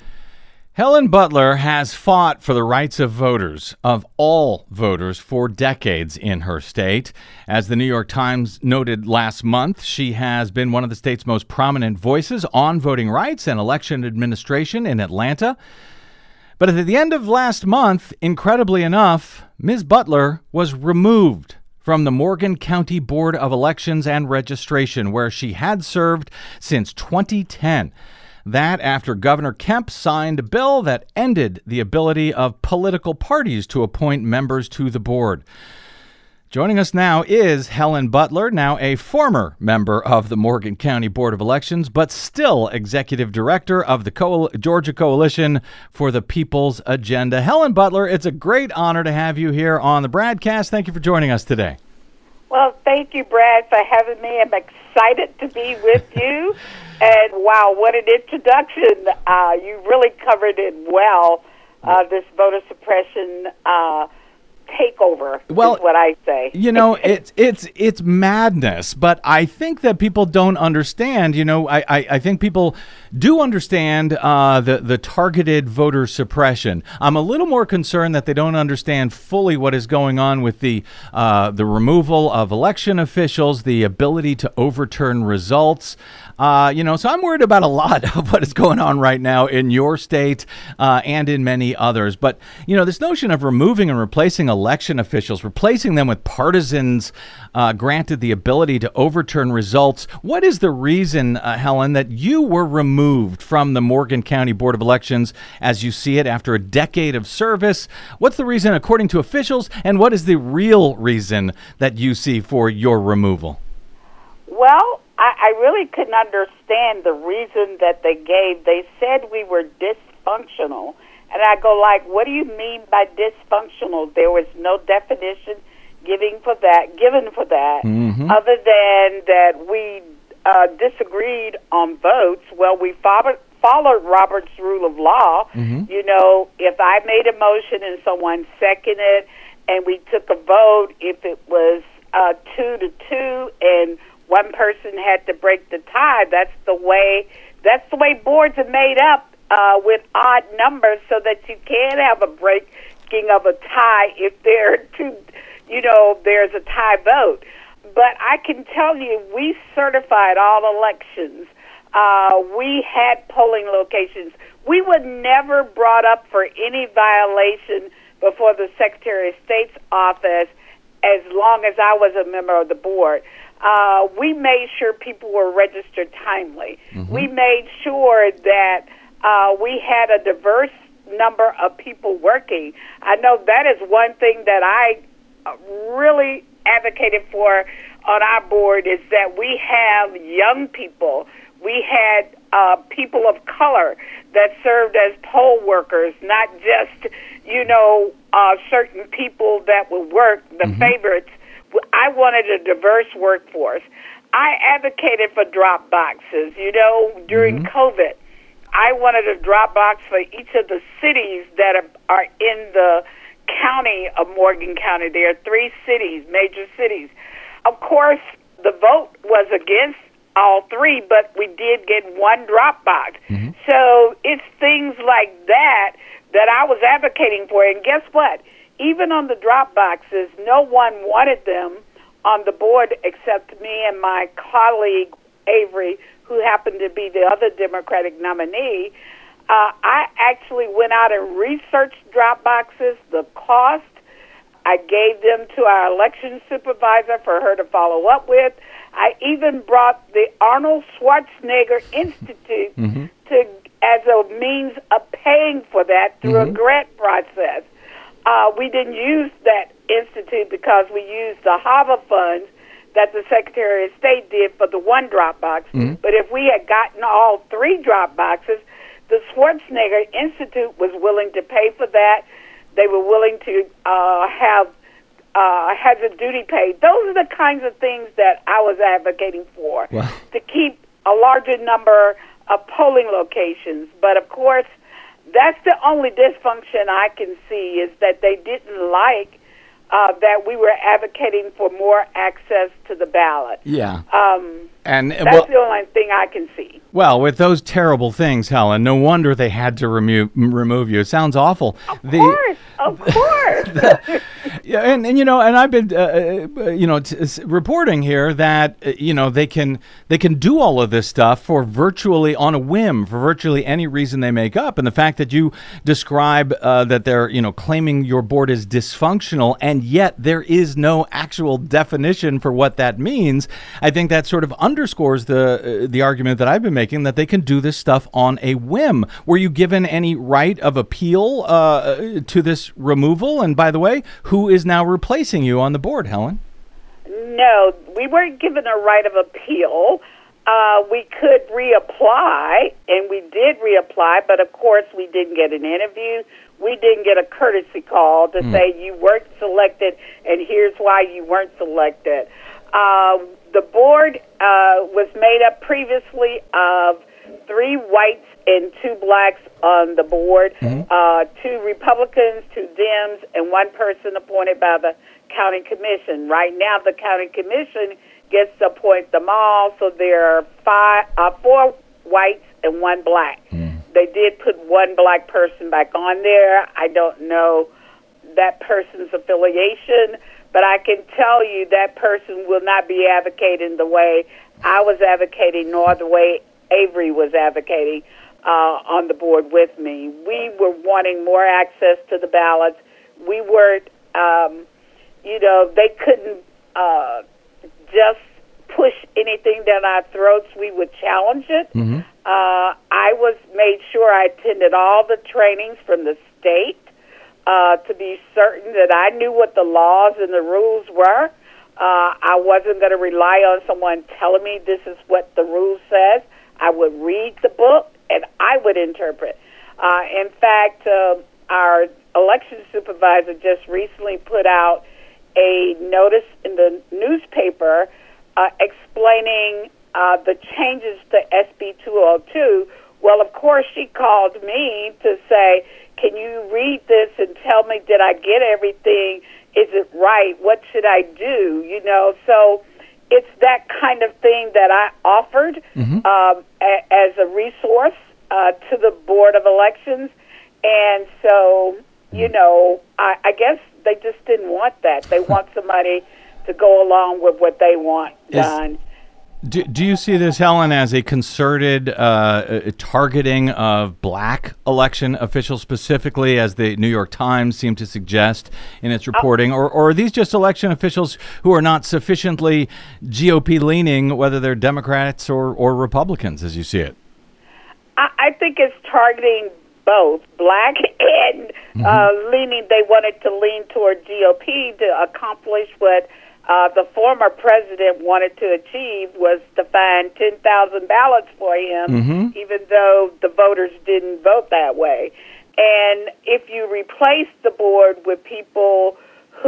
Helen Butler has fought for the rights of voters, of all voters, for decades in her state. As the New York Times noted last month, she has been one of the state's most prominent voices on voting rights and election administration in Atlanta. But at the end of last month, incredibly enough, Miz Butler was removed from the Morgan County Board of Elections and Registration, where she had served since twenty ten. That after Governor Kemp signed a bill that ended the ability of political parties to appoint members to the board. Joining us now is Helen Butler, now a former member of the Morgan County Board of Elections, but still executive director of the Co- Georgia Coalition for the People's Agenda. Helen Butler, it's a great honor to have you here on the Bradcast. Thank you for joining us today. Well, thank you, Brad, for having me. I'm excited to be with you. And wow, what an introduction. Uh, you really covered it well, uh, this voter suppression uh, takeover, well, is what I say. You know, it's it's it's madness, but I think that people don't understand. You know, I, I, I think people do understand uh, the, the targeted voter suppression. I'm a little more concerned that they don't understand fully what is going on with the uh, the removal of election officials, the ability to overturn results. Uh, you know, so I'm worried about a lot of what is going on right now in your state uh, and in many others. But, you know, this notion of removing and replacing election election officials, replacing them with partisans, uh, granted the ability to overturn results. What is the reason, uh, Helen, that you were removed from the Morgan County Board of Elections as you see it after a decade of service? What's the reason according to officials, and what is the real reason that you see for your removal? Well, I, I really couldn't understand the reason that they gave. They said we were dysfunctional. And I go like, what do you mean by dysfunctional? There was no definition giving for that, given for that, mm-hmm. other than that we uh, disagreed on votes. Well, we followed, followed Robert's rule of law. Mm-hmm. You know, if I made a motion and someone seconded and we took a vote, if it was uh, two to two and one person had to break the tie, that's the way, that's the way boards are made up. Uh, with odd numbers, so that you can have a breaking of a tie if there are two, you know, there's a tie vote. But I can tell you, we certified all elections. Uh, we had polling locations. We were never brought up for any violation before the Secretary of State's office as long as I was a member of the board. Uh, we made sure people were registered timely. Mm-hmm. We made sure that Uh, we had a diverse number of people working. I know that is one thing that I really advocated for on our board is that we have young people. We had uh, people of color that served as poll workers, not just, you know, uh, certain people that would work, the mm-hmm. favorites. I wanted a diverse workforce. I advocated for drop boxes, you know, during mm-hmm. COVID. I wanted a drop box for each of the cities that are, are in the county of Morgan County. There are three cities, major cities. Of course, the vote was against all three, but we did get one drop box. Mm-hmm. So it's things like that that I was advocating for. And guess what? Even on the drop boxes, no one wanted them on the board except me and my colleague, Avery, who happened to be the other Democratic nominee. Uh, I actually went out and researched drop boxes, the cost. I gave them to our election supervisor for her to follow up with. I even brought the Arnold Schwarzenegger Institute mm-hmm. to as a means of paying for that through mm-hmm. a grant process. Uh, we didn't use that institute because we used the HAVA funds that the Secretary of State did for the one drop box. Mm-hmm. But if we had gotten all three drop boxes, the Schwarzenegger Institute was willing to pay for that. They were willing to uh, have uh, hazard duty pay. Those are the kinds of things that I was advocating for, wow. to keep a larger number of polling locations. But, of course, that's the only dysfunction I can see is that they didn't like Uh, that we were advocating for more access to the ballot. Yeah. Um, and that's well, the only thing I can see. Well, with those terrible things, Helen, no wonder they had to remo- remove you. It sounds awful. Of the, course, of course. the, yeah, and, and you know, and I've been, uh, you know, t- t- reporting here that uh, you know they can they can do all of this stuff for virtually on a whim, for virtually any reason they make up. And the fact that you describe uh, that they're you know claiming your board is dysfunctional, and yet there is no actual definition for what that means, I think that sort of underscores the uh, the argument that I've been making that they can do this stuff on a whim. Were you given any right of appeal uh, to this removal? And by the way, who is now replacing you on the board, Helen? No, we weren't given a right of appeal. Uh, we could reapply, and we did reapply, but of course we didn't get an interview. We didn't get a courtesy call to mm. say you weren't selected, and here's why you weren't selected. Uh, the board uh, was made up previously of three whites and two blacks on the board, mm-hmm. uh, two Republicans, two Dems, and one person appointed by the county commission. Right now, the county commission gets to appoint them all, so there are five, uh, four whites and one black. Mm. They did put one black person back on there. I don't know that person's affiliation, but I can tell you that person will not be advocating the way I was advocating, nor the way Avery was advocating uh, on the board with me. We were wanting more access to the ballots. We were um, you know, they couldn't uh, just push anything down our throats. We would challenge it. Mm-hmm. Uh, I was made sure I attended all the trainings from the state uh, to be certain that I knew what the laws and the rules were. Uh, I wasn't going to rely on someone telling me this is what the rule says. I would read the book, and I would interpret. Uh, in fact, uh, our election supervisor just recently put out a notice in the newspaper uh, explaining uh, the changes to S B two oh two. Well, of course, she called me to say, can you read this and tell me, did I get everything? Is it right? What should I do? You know, so it's that kind of thing that I offered Mm-hmm. um, a, as a resource uh, to the Board of Elections. And so, you know, I, I guess they just didn't want that. They want somebody to go along with what they want Is- done. Do, do you see this, Helen, as a concerted uh, uh, targeting of black election officials specifically, as the New York Times seemed to suggest in its reporting? Or, or are these just election officials who are not sufficiently G O P-leaning, whether they're Democrats or, or Republicans, as you see it? I, I think it's targeting both black and uh, leaning. They wanted to lean toward G O P to accomplish what uh, the former president wanted to achieve, was to find ten thousand ballots for him, Mhm. even though the voters didn't vote that way. And if you replace the board with people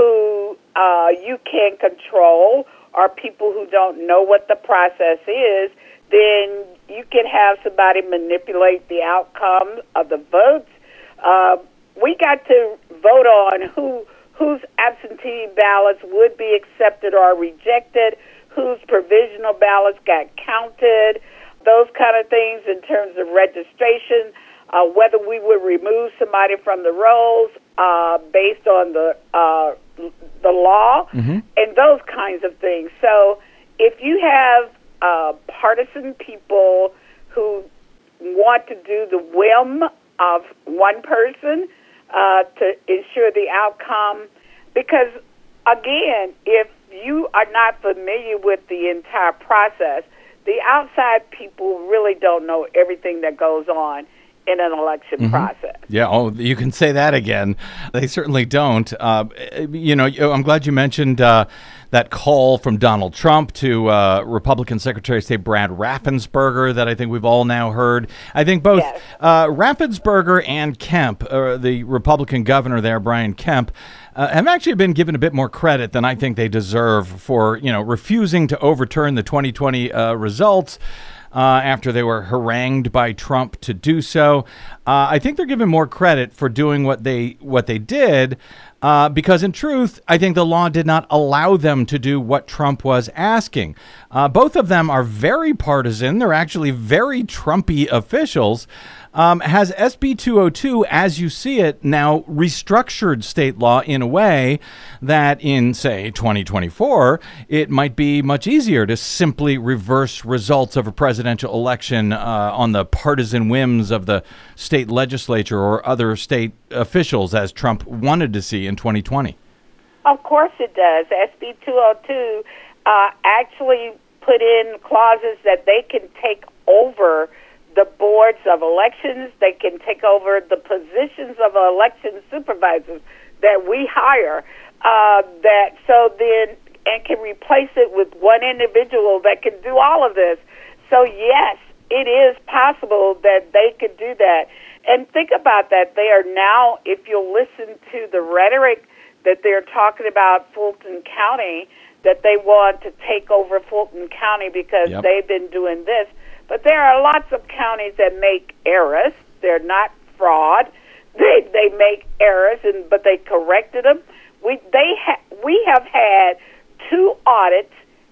who uh, you can control, or people who don't know what the process is, then you can have somebody manipulate the outcome of the votes. Uh, we got to vote on who whose absentee ballots would be accepted or rejected, whose provisional ballots got counted, those kind of things in terms of registration, uh, whether we would remove somebody from the rolls uh, based on the uh, the law, Mhm. and those kinds of things. So if you have uh, partisan people who want to do the whim of one person uh, to ensure the outcome, because, again, if you are not familiar with the entire process, the outside people really don't know everything that goes on in an election process. Yeah, oh, you can say that again. They certainly don't. Uh, you know, I'm glad you mentioned uh, that call from Donald Trump to uh, Republican Secretary of State Brad Raffensperger that I think we've all now heard. I think both Yes. uh, Raffensperger and Kemp, uh, the Republican governor there, Brian Kemp, uh, have actually been given a bit more credit than I think they deserve for, you know, refusing to overturn the twenty twenty uh, results. Uh, after they were harangued by Trump to do so. Uh, I think they're given more credit for doing what they what they did uh, because, in truth, I think the law did not allow them to do what Trump was asking. Uh, both of them are very partisan. They're actually very Trumpy officials. Um, has S B two oh two, as you see it, now restructured state law in a way that in, say, twenty twenty-four, it might be much easier to simply reverse results of a presidential election uh, on the partisan whims of the state legislature or other state officials, as Trump wanted to see in twenty twenty? Of course it does. S B two oh two uh, actually put in clauses that they can take over the boards of elections. They can take over the positions of election supervisors that we hire. Uh, that so then and can replace it with one individual that can do all of this. So yes, it is possible that they could do that. And think about that. They are now, if you'll listen to the rhetoric that they're talking about Fulton County, that they want to take over Fulton County because Yep. they've been doing this. But there are lots of counties that make errors. They're not fraud. They they make errors, and but they corrected them. We they ha- we have had two audits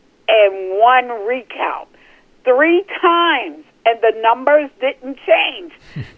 and one recount three times, and the numbers didn't change.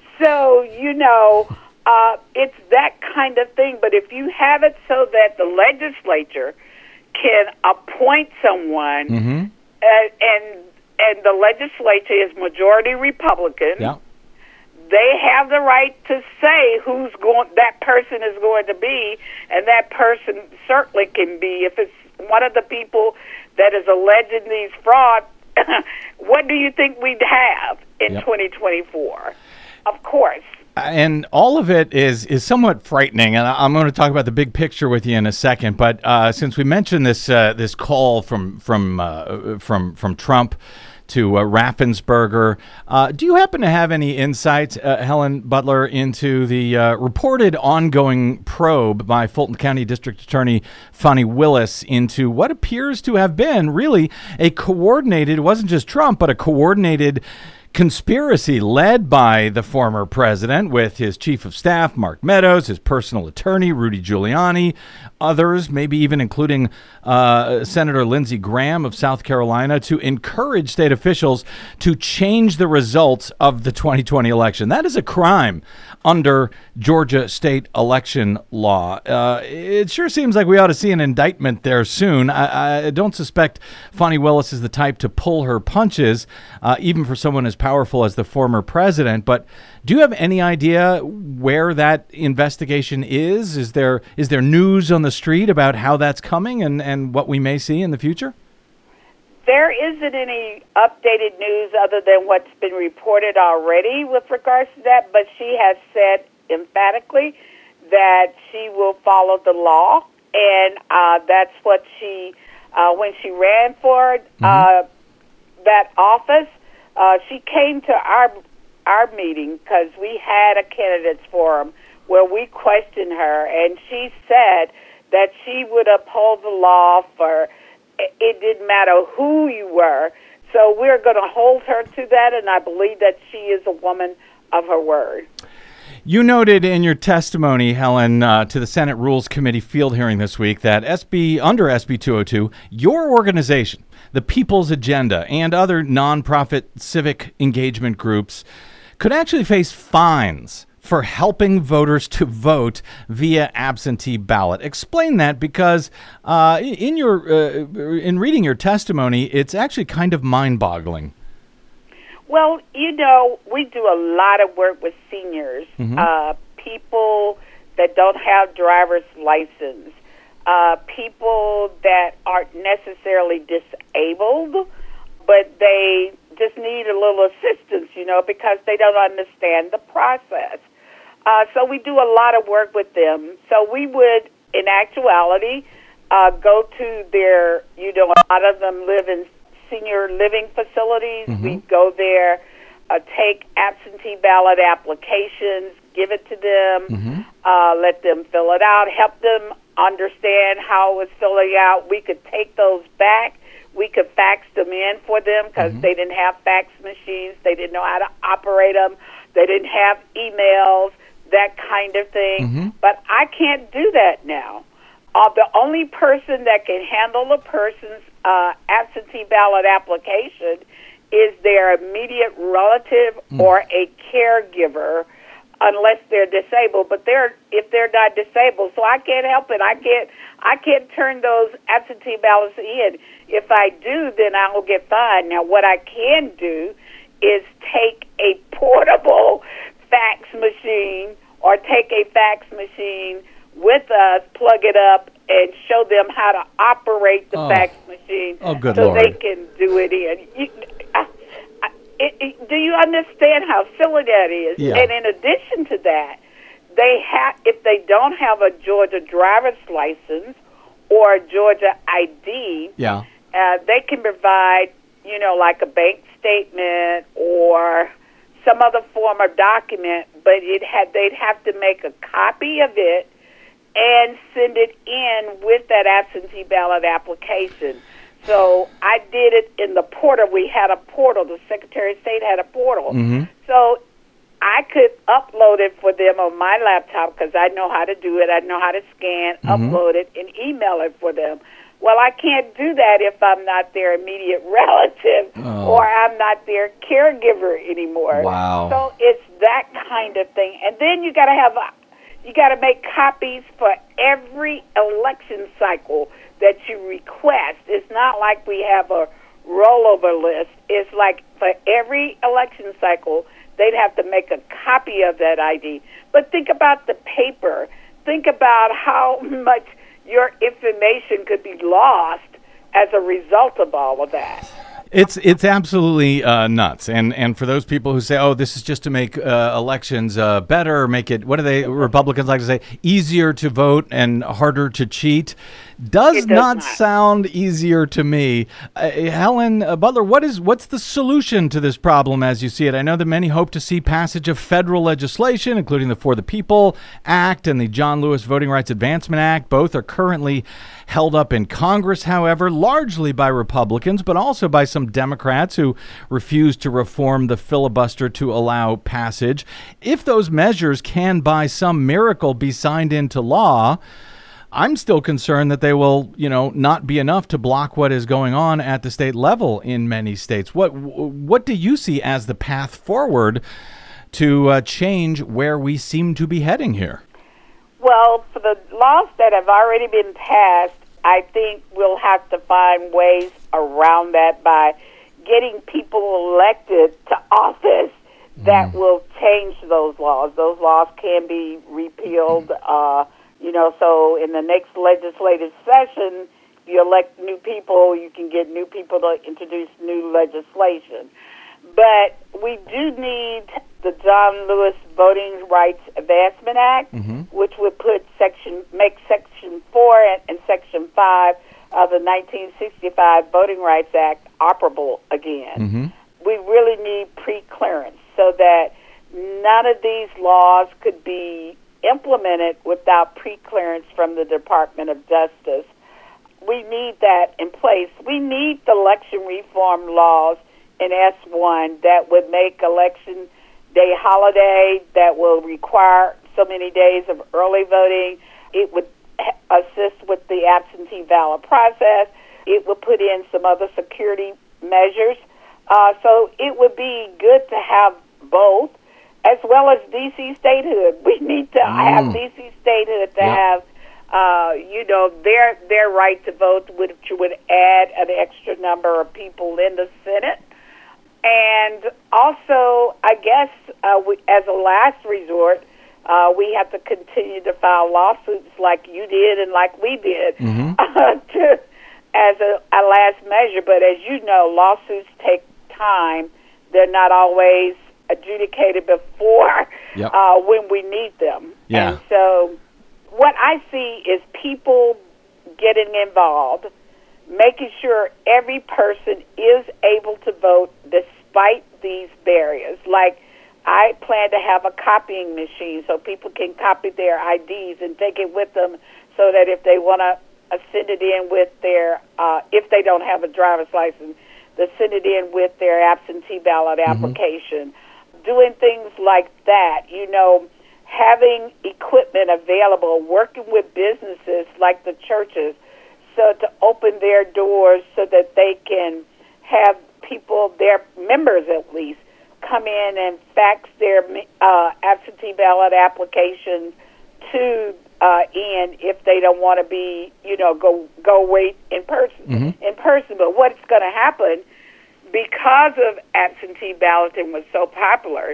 So you know, uh, it's that kind of thing. But if you have it so that the legislature can appoint someone, Mm-hmm. uh, and and the legislature is majority Republican, Yeah. they have the right to say who's going, that person is going to be, and that person certainly can be. If it's one of the people that is alleging these frauds, what do you think we'd have in Yep. twenty twenty-four? Of course. And all of it is is somewhat frightening, and I'm going to talk about the big picture with you in a second. But uh, since we mentioned this uh, this call from from uh, from from Trump to uh, Raffensperger, uh, do you happen to have any insights, uh, Helen Butler, into the uh, reported ongoing probe by Fulton County District Attorney Fani Willis into what appears to have been really a coordinated, it wasn't just Trump, but a coordinated conspiracy led by the former president with his chief of staff, Mark Meadows, his personal attorney, Rudy Giuliani, others, maybe even including uh, Senator Lindsey Graham of South Carolina, to encourage state officials to change the results of the twenty twenty election. That is a crime under Georgia state election law. Uh, it sure seems like we ought to see an indictment there soon. I, I don't suspect Fani Willis is the type to pull her punches, uh, even for someone as powerful as the former president. But do you have any idea where that investigation is? Is there is there news on the street about how that's coming and, and what we may see in the future? There isn't any updated news other than what's been reported already with regards to that, but she has said emphatically that she will follow the law, and uh, that's what she, uh, when she ran for uh, mm-hmm. that office, uh, she came to our our meeting because we had a candidates forum where we questioned her, and she said that she would uphold the law for, it didn't matter who you were. So we're going to hold her to that, and I believe that she is a woman of her word. You noted in your testimony, Helen, uh, to the Senate Rules Committee field hearing this week that S B under S B two oh two, your organization, the People's Agenda, and other nonprofit civic engagement groups could actually face fines for helping voters to vote via absentee ballot. Explain that, because uh, in your uh, in reading your testimony, it's actually kind of mind-boggling. Well, you know, we do a lot of work with seniors, mm-hmm. uh, people that don't have driver's license, uh, people that aren't necessarily disabled, but they just need a little assistance, you know, because they don't understand the process. Uh, so we do a lot of work with them. So we would, in actuality, uh, go to their, you know, a lot of them live in senior living facilities. Mm-hmm. We'd go there, uh, take absentee ballot applications, give it to them, mm-hmm. uh, let them fill it out, help them understand how it was filling out. We could take those back. We could fax them in for them because mm-hmm. they didn't have fax machines. They didn't know how to operate them. They didn't have emails, that kind of thing. Mm-hmm. But I can't do that now. Uh, the only person that can handle a person's uh, absentee ballot application is their immediate relative mm. or a caregiver, unless they're disabled. But they're if they're not disabled, so I can't help it. I can't I can't turn those absentee ballots in. If I do, then I will get fined. Now, what I can do is take a portable fax machine or take a fax machine with us, plug it up, and show them how to operate the oh. fax machine oh, good so Lord. they can do it in. You, I, I, it, it, do you understand how silly that is? Yeah. And in addition to that, they have if they don't have a Georgia driver's license or a Georgia I D, yeah. uh, they can provide, you know, like a bank statement or some other form of document, but it had they'd have to make a copy of it and send it in with that absentee ballot application. So I did it in the portal. We had a portal. The Secretary of State had a portal. Mm-hmm. So I could upload it for them on my laptop because I know how to do it. I know how to scan, mm-hmm. upload it, and email it for them. Well, I can't do that if I'm not their immediate relative oh. or I'm not their caregiver anymore. Wow. So it's that kind of thing. And then you got to have a You got to make copies for every election cycle that you request. It's not like we have a rollover list. It's like for every election cycle they'd have to make a copy of that I D. But think about the paper. Think about how much your information could be lost as a result of all of that. It's it's absolutely uh, nuts, and and for those people who say, "Oh, this is just to make uh, elections uh, better, make it," what do they Republicans like to say, easier to vote and harder to cheat, does, does not, not sound easier to me. Uh, Helen uh, Butler, what is what's the solution to this problem as you see it? I know that many hope to see passage of federal legislation, including the For the People Act and the John Lewis Voting Rights Advancement Act. Both are currently held up in Congress, however, largely by Republicans, but also by some Democrats who refuse to reform the filibuster to allow passage. If those measures can, by some miracle, be signed into law, I'm still concerned that they will, you know, not be enough to block what is going on at the state level in many states. What what do you see as the path forward to uh, change where we seem to be heading here? Well, for the laws that have already been passed, I think we'll have to find ways around that by getting people elected to office that mm. will change those laws. Those laws can be repealed, uh, you know, so in the next legislative session, if you elect new people, you can get new people to introduce new legislation. But we do need the John Lewis Voting Rights Advancement Act, mm-hmm. which would put section, make Section four and, and Section five of the nineteen sixty-five Voting Rights Act operable again. Mm-hmm. We really need pre-clearance so that none of these laws could be implemented without pre-clearance from the Department of Justice. We need that in place. We need the election reform laws in S one that would make election day holiday, that will require so many days of early voting. It would assist with the absentee ballot process. It would put in some other security measures. Uh, so it would be good to have both, as well as D C statehood. We need to mm. have D C statehood to yep. have, uh, you know, their their right to vote, which would add an extra number of people in the Senate. And also, I guess, uh, we, as a last resort, uh, we have to continue to file lawsuits like you did and like we did mm-hmm. uh, to, as a, a last measure. But as you know, lawsuits take time. They're not always adjudicated before yep. uh, when we need them. Yeah. And so what I see is people getting involved, making sure every person is able to vote despite these barriers. Like, I plan to have a copying machine so people can copy their I Ds and take it with them so that if they want to uh, send it in with their, uh, if they don't have a driver's license, they send it in with their absentee ballot mm-hmm. application. Doing things like that, you know, having equipment available, working with businesses like the churches, so to open their doors so that they can have people, their members at least, come in and fax their uh, absentee ballot applications to uh, in if they don't want to be, you know, go go wait in person. Mm-hmm. In person, but what's going to happen because of absentee balloting was so popular?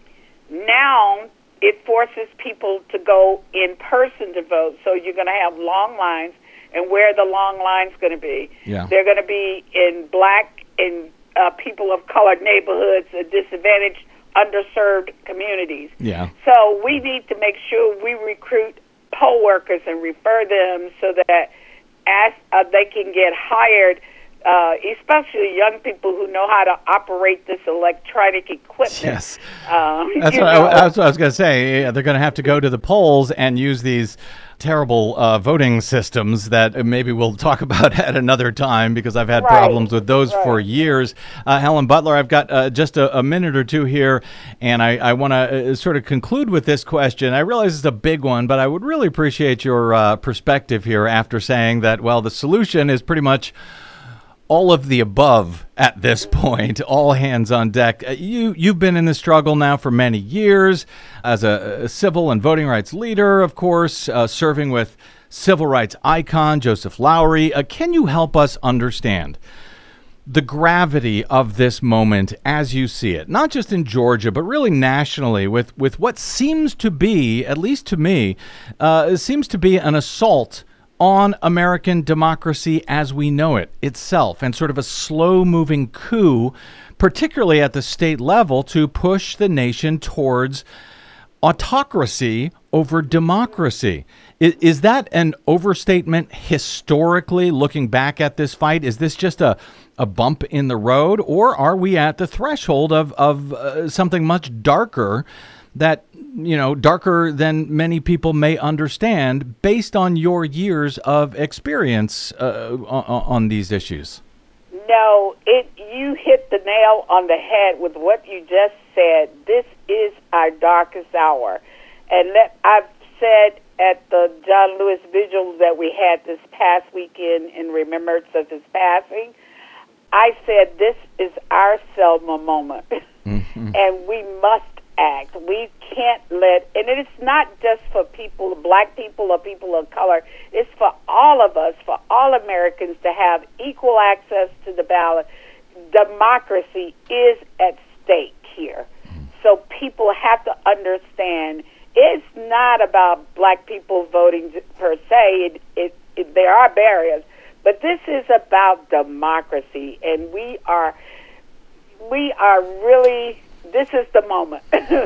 Now it forces people to go in person to vote. So you're going to have long lines. And where are the long lines going to be? Yeah. They're going to be in black and uh, people of color neighborhoods, uh, disadvantaged, underserved communities. Yeah. So we need to make sure we recruit poll workers and refer them so that as uh, they can get hired, uh, especially young people who know how to operate this electronic equipment. Yes. Um, that's, what I, that's what I was going to say. They're going to have to go to the polls and use these terrible uh, voting systems that maybe we'll talk about at another time because I've had right. problems with those right. for years. Uh, Helen Butler, I've got uh, just a, a minute or two here, and I, I want to uh, sort of conclude with this question. I realize it's a big one, but I would really appreciate your uh, perspective here after saying that, well, the solution is pretty much all of the above at this point, all hands on deck. You, you've been in the struggle now for many years as a, a civil and voting rights leader, of course, uh, serving with civil rights icon Joseph Lowery. Uh, can you help us understand the gravity of this moment as you see it, not just in Georgia, but really nationally, with, with what seems to be, at least to me, uh, seems to be an assault on American democracy as we know it itself, and sort of a slow-moving coup, particularly at the state level, to push the nation towards autocracy over democracy. Is, is that an overstatement historically, looking back at this fight? Is this just a, a bump in the road, or are we at the threshold of, of uh, something much darker that, you know, darker than many people may understand based on your years of experience uh, on, on these issues? No, it. You hit the nail on the head with what you just said. This is our darkest hour. And let, I've said at the John Lewis vigil that we had this past weekend in remembrance of his passing, I said this is our Selma moment. Mm-hmm. And we must act. We can't let, and it is not just for people, black people or people of color, it's for all of us, for all Americans to have equal access to the ballot. Democracy is at stake here. So people have to understand it's not about black people voting per se. It, it, it, there are barriers, but this is about democracy, and we are, we are really, this is the moment.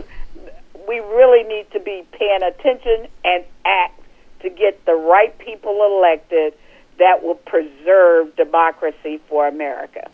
We really need to be paying attention and act to get the right people elected that will preserve democracy for America.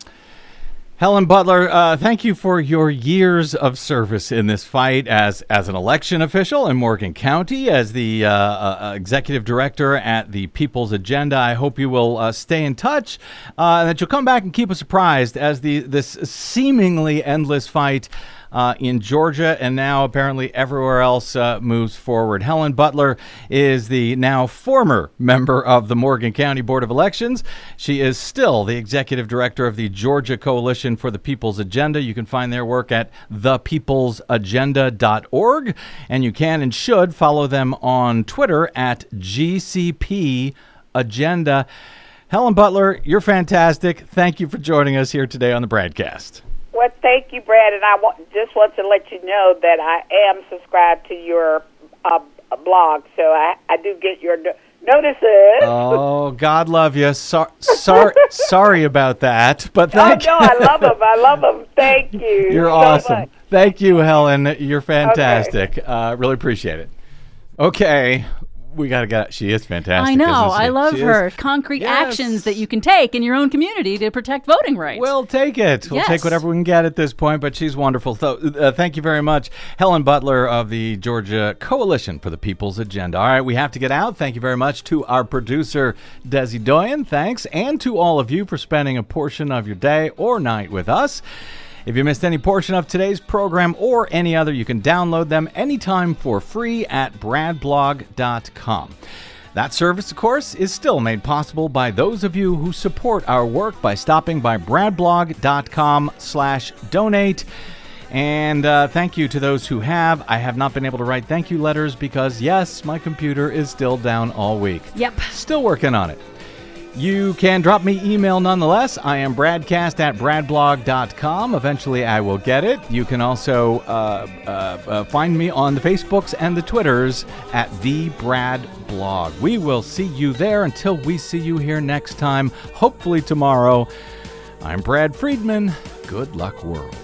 Helen Butler, uh, thank you for your years of service in this fight as as an election official in Morgan County, as the uh, uh, executive director at the People's Agenda. I hope you will uh, stay in touch, uh, and that you'll come back and keep us apprised as the this seemingly endless fight Uh, in Georgia and now apparently everywhere else uh, moves forward. Helen Butler is the now former member of the Morgan County Board of Elections. She is still the executive director of the Georgia Coalition for the People's Agenda. You can find their work at the peoples agenda dot org, and you can and should follow them on Twitter at G C P Agenda. Helen Butler, you're fantastic. Thank you for joining us here today on the Bradcast. Well, thank you, Brad, and I want, just want to let you know that I am subscribed to your uh, blog, so I, I do get your no- notices. Oh, God love you. So, sorry, sorry about that, but thank Oh, no, I love them. I love them. Thank you. You're so awesome. much. Thank you, Helen. You're fantastic. Okay. Uh, really appreciate it. Okay. We got to get, she is fantastic. I know. Isn't she? I love she her. Is, Concrete yes. actions that you can take in your own community to protect voting rights. We'll take it. We'll yes. take whatever we can get at this point, but she's wonderful. So, uh, thank you very much, Helen Butler of the Georgia Coalition for the People's Agenda. All right, we have to get out. Thank you very much to our producer, Desi Doyen. Thanks. And to all of you for spending a portion of your day or night with us. If you missed any portion of today's program or any other, you can download them anytime for free at brad blog dot com. That service, of course, is still made possible by those of you who support our work by stopping by brad blog dot com slash donate. And uh, thank you to those who have. I have not been able to write thank you letters because, yes, my computer is still down all week. Yep. Still working on it. You can drop me email nonetheless. I am bradcast at brad blog dot com. Eventually I will get it. You can also uh, uh, uh, find me on the Facebooks and the Twitters at the Brad Blog. We will see you there until we see you here next time, hopefully tomorrow. I'm Brad Friedman. Good luck, world.